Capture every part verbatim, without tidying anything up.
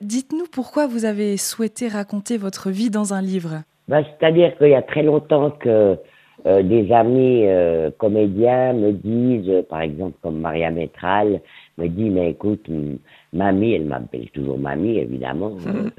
dites-nous pourquoi vous avez souhaité raconter votre vie dans un livre. Ben, c'est-à-dire qu'il y a très longtemps que euh, des amis euh, comédiens me disent, euh, par exemple comme Maria Métral, me dit, mais écoute, m- mamie, elle m'appelle toujours mamie, évidemment, euh,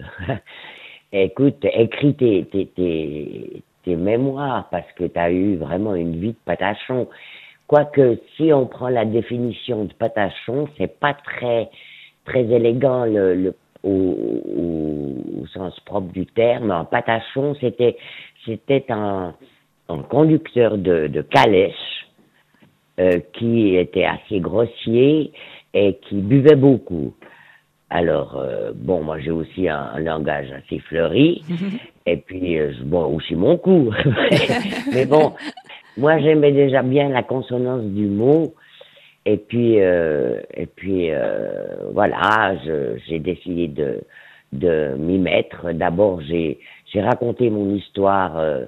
écoute, écris tes, tes, tes, tes mémoires parce que tu as eu vraiment une vie de patachon. Quoique, si on prend la définition de patachon, c'est pas très, très élégant le, le, au, au, au sens propre du terme. Un patachon, c'était, c'était un, un conducteur de, de calèche euh, qui était assez grossier et qui buvait beaucoup. Alors, euh, bon, moi j'ai aussi un, un langage assez fleuri, et puis, euh, je bois aussi mon coup. Mais bon, moi j'aimais déjà bien la consonance du mot, et puis, euh, et puis euh, voilà, je, j'ai décidé de, de m'y mettre. D'abord, j'ai, j'ai raconté mon histoire euh,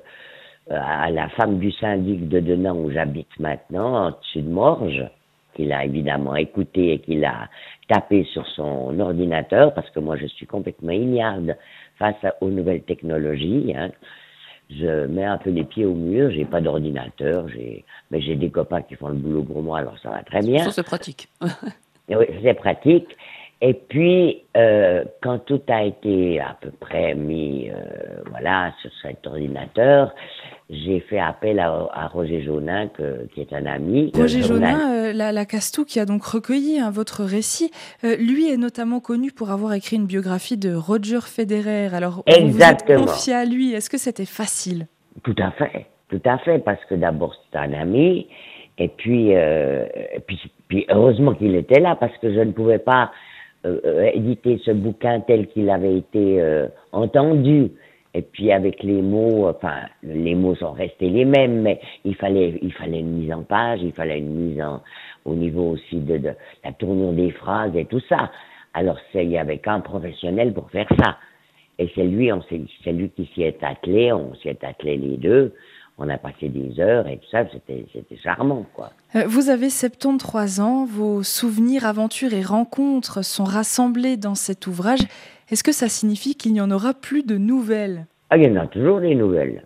à la femme du syndic de Denain où j'habite maintenant, en dessus de Morges, qu'il a évidemment écouté et qu'il a tapé sur son ordinateur, parce que moi je suis complètement ignarde face à- aux nouvelles technologies. Hein. Je mets un peu les pieds au mur, j'ai pas d'ordinateur, j'ai, mais j'ai des copains qui font le boulot pour moi, alors ça va très Ça, bien. c'est pratique. Et oui, c'est pratique. Et puis, euh, quand tout a été à peu près mis, euh, voilà, sur cet ordinateur, j'ai fait appel à, à Roger Jaunin, que, qui est un ami, le Roger journal. Jaunin, euh, la, la Castou, qui a donc recueilli hein, votre récit, euh, lui est notamment connu pour avoir écrit une biographie de Roger Federer. Alors, vous vous êtes Exactement. confié à lui. Est-ce que c'était facile? Tout à fait, tout à fait, parce que d'abord c'est un ami, et puis, euh, et puis, puis heureusement qu'il était là, parce que je ne pouvais pas euh, euh, éditer ce bouquin tel qu'il avait été euh, entendu. Et puis avec les mots, enfin les mots sont restés les mêmes, mais il fallait, il fallait une mise en page, il fallait une mise en, au niveau aussi de, de la tournure des phrases et tout ça. Alors c'est, il y avait qu'un professionnel pour faire ça. Et c'est lui, on s'est- c'est lui qui s'y est attelé, on s'y est attelé les deux, on a passé des heures et tout ça, c'était, c'était charmant, quoi. Euh, Vous avez soixante-treize ans, vos souvenirs, aventures et rencontres sont rassemblés dans cet ouvrage. Est-ce que ça signifie qu'il n'y en aura plus de nouvelles? Ah, il y en a toujours des nouvelles.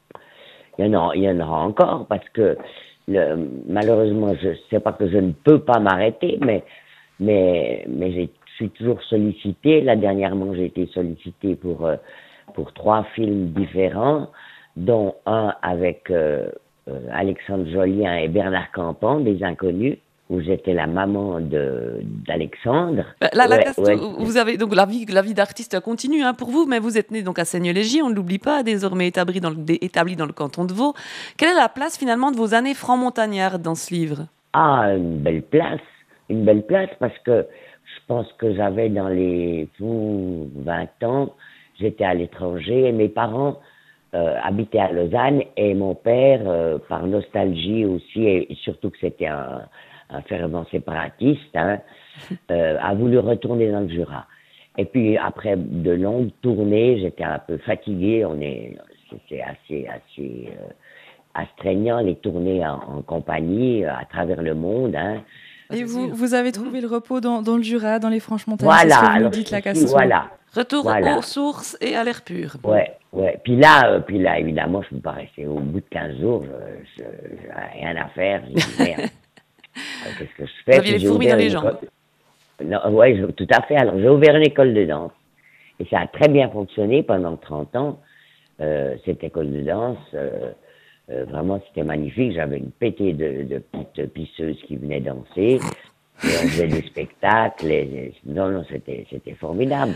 Il y en a, il y en aura encore parce que le, malheureusement, je sais pas que je ne peux pas m'arrêter, mais, mais, mais j'ai- je suis toujours sollicité. Là, dernièrement, j'ai été sollicité pour, euh, pour trois films différents, dont un avec euh, euh, Alexandre Jolien et Bernard Campan, des Inconnus, où j'étais la maman de d'Alexandre. Bah, Là, la Ouais, Castou, ouais. vous avez donc la vie, la vie d'artiste continue hein, pour vous, mais vous êtes né donc à Seignelay-Légy, on ne l'oublie pas, désormais établi dans, le, dé- établi dans le canton de Vaud. Quelle est la place finalement de vos années franc-montagnardes dans ce livre? Ah, une belle place, une belle place parce que je pense que j'avais dans les ouh, vingt ans, j'étais à l'étranger et mes parents euh, habitaient à Lausanne et mon père, euh, par nostalgie aussi et surtout que c'était un, un fervent séparatiste, hein, euh, a voulu retourner dans le Jura. Et puis après de longues tournées, j'étais un peu fatigué, on est, c'était assez, assez euh, astreignant les tournées en, en compagnie euh, à travers le monde. Hein. Et C'est vous, sûr. vous avez Mmh. trouvé le repos dans, dans le Jura, dans les Franches-Montagnes, c'est Voilà, ce que vous nous alors dites, je la suis, Castou. voilà, Retour aux voilà, sources et à l'air pur. ouais, ouais. Puis là, euh, puis là, évidemment, je ne peux pas rester au bout de quinze jours, je, je, j'ai rien à faire, j'ai dit merde, euh, qu'est-ce que je Vous fais? aviez Puis les j'ai fourmis dans ouvert les une jambes. école. Non, ouais, je- tout à fait. Alors j'ai ouvert une école de danse et ça a très bien fonctionné pendant trente ans. Euh, cette école de danse, euh, euh, vraiment, c'était magnifique. J'avais une pétée de, de petites pisseuses qui venaient danser. Et on faisait des spectacles. Et, et- non, non, c'était, c'était formidable.